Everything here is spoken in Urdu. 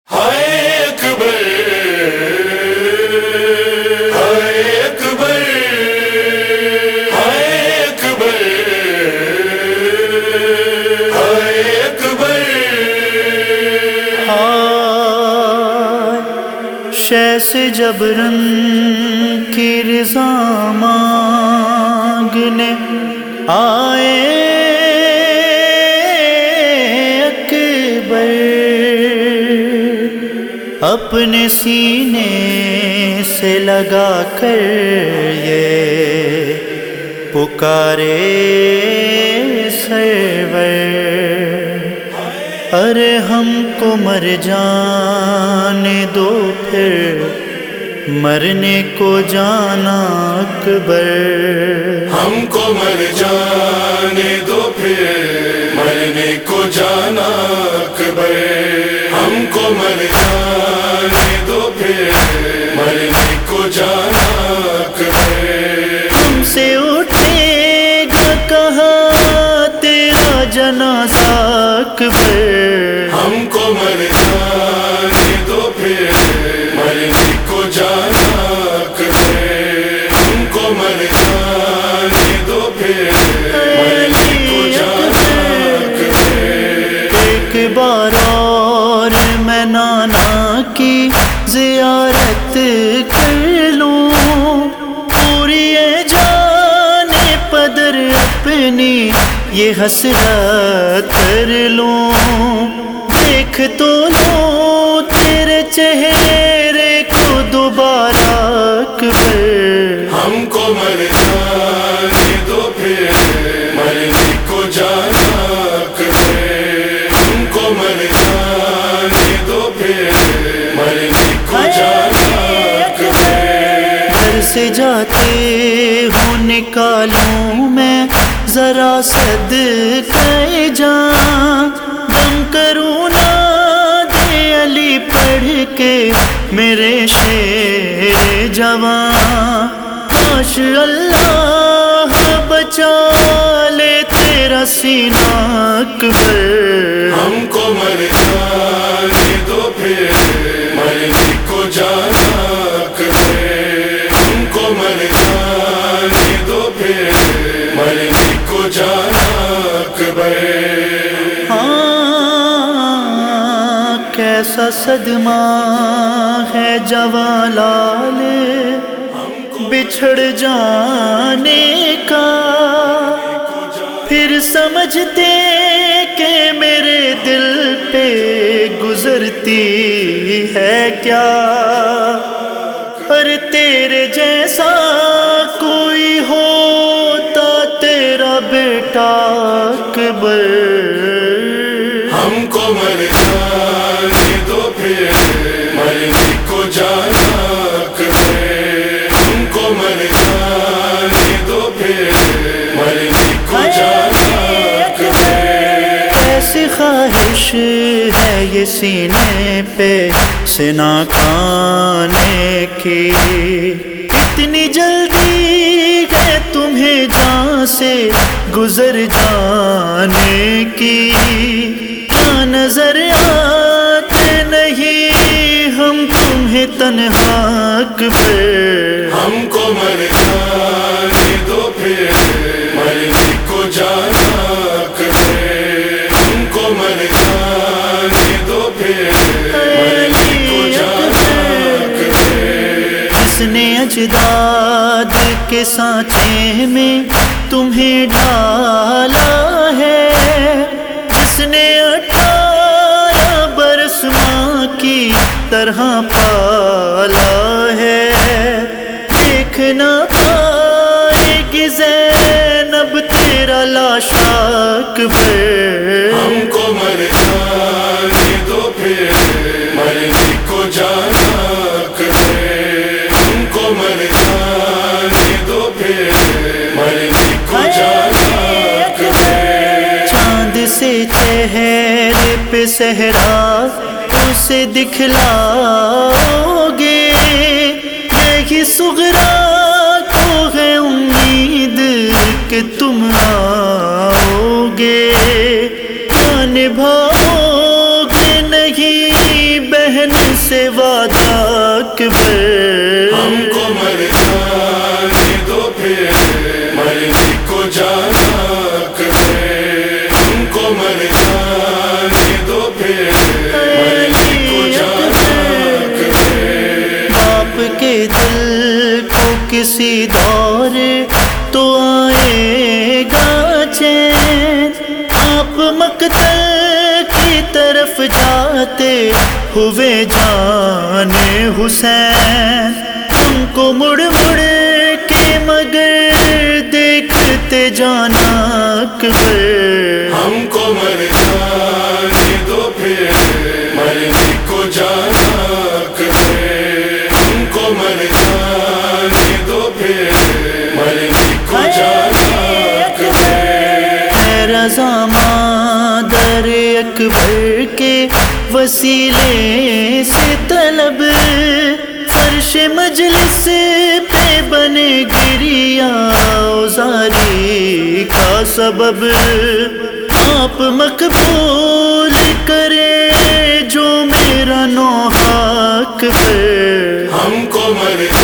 ہائے اکبر ہائے اکبر ہائے اکبر ہائے اکبر شہ سے جبرن کی رضا مانگنے آئے اکبر، اپنے سینے سے لگا کر یہ پکارے سرور، ارے ہم کو مر جانے دو پھر مرنے کو جانا اکبر، ہم کو مر جانے دو پھر مرنے کو جانا اکبر، ہم کو مر جانے دو پھر مرنے کو جانا اکبر، ہم سے اٹھے گا کہاں تیرا جنازہ اکبر، ہم کو مر جانے دو پھر مرنے کو جانا اکبر، ہم کو مر جانے دو پھر مرنے کو جانا اکبر، ایک بار اور میں نانا کی زیارت کر لوں، پوری جان پدر اپنی یہ حسرت کر لوں، دیکھ تو لوں تیرے چہرے کو دوبارہ اکبر، ہم کو مر جانے دو پھر مرنے کو جانا اکبر، ہم کو مر جانے دو پھر مرنے کو جانا اکبر، گھر سے جاتے ہوں نکالوں میں ذرا صدقہ جان، دم کروں نہ دے علی پڑھ کے میرے شیر جوان، ماشاء اللہ بچا لے تیرا سینہ اکبر، ہم کو مر جانے دو پھر مرنے کو جانا اکبر، ہم کو مر جانے دو پھر مرنے کو جانا اکبر، ہاں کیسا صدمہ ہے جوان لال بچھڑ جانے کا، پھر سمجھتے کہ میرے دل پہ گزرتی ہے کیا، پر تیرے جیسا کوئی ہوتا تیرا بیٹا اکبر، ہم کو مر جانے دو پھر مرنے کو جانا اکبر، ہم کو مر جانے دو پھر مرنے کو جانا اکبر، ایسی خواہش ہے یہ سینے پہ سنا کھانے کی، اتنی جلدی ہے تمہیں جان سے گزر جانے کی، کیا نظر آتے نہیں ہم تمہیں تنہا اکبر، ہم کو مر جانے دو پھر مرنے کو جانا اکبر، ہم کو مر جانے دو پھر مرنے کو جانا اکبر، جس نے اجداد کے سانچے میں تمہیں ڈالا ہے، جس نے 18 برس ماں کی طرح پالا ہے، دیکھ نہ پائے گی زینب تیرا لاشا اکبر، ہم کو مر جانے دو پھر مرنے کو جانا اکبر، ہم کو مر جانے دو پھر مرنے کو جانا اکبر، چاند سے چہرے پہ صحرا اسے دکھلاؤ گے، یہی صغرا کو ہے امید کہ تم آؤ گے، کیا نبھاؤ گے نہیں سی دور تو آئے گا چین، آپ مقتل کی طرف جاتے ہوئے جان حسین، ان کو مڑ مڑ کے مگر دیکھتے جانا اکبر، ہم کو مر جانے دو پھر مرنے کو جانا اکبر، ہم کو مر جانے دو پھر مرنے کو جانا اکبر۔ ہے رضا مادر اکبر کے وسیلے سے طلب، فرش مجلس پہ بنے گریا زاری کا سبب، آپ مقبول کرے جو میرا نوحہ اکبر، ہم کو مر